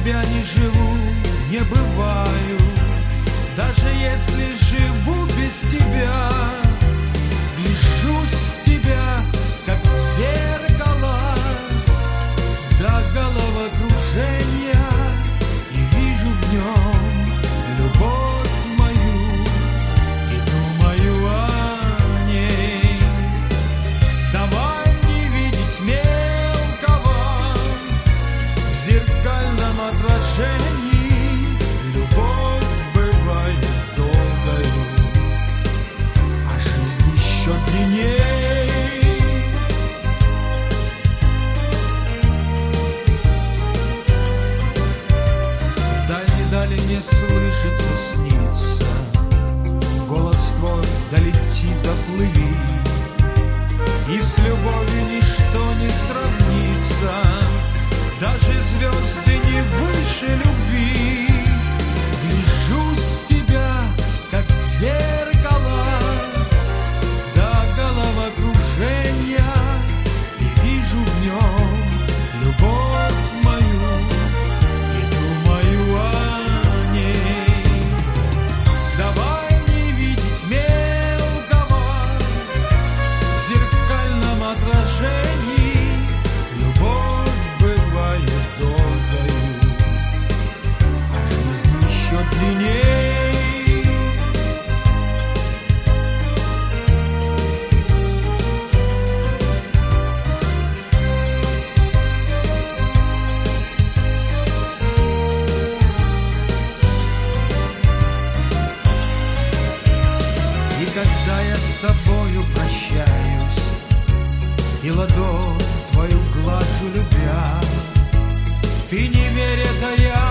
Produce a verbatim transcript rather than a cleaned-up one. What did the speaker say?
тебя не живу, не бываю. Даже если живу без тебя, гляжусь в тебя, как в зеркало, до головокружения, и вижу в нем любовь мою, и думаю о ней. Давай не видеть мелкого в зеркальном отражении. Любовь бывает долгою, а жизнь еще длинней. Дали не слышится, снится, голос твой долети, доплыви, и с любовью ничто не сравнится, даже звезды не выше любви. Гляжусь в тебя, как в зеркало, до головокружения, и вижу в нем любовь мою, и думаю о ней. Давай не видеть мелкого в зеркальном отражении. Любовь бывает долгою, а жизнь еще длинней. И когда я с тобою прощаюсь, и ладонь твою глажу, любя, ты не верь, это я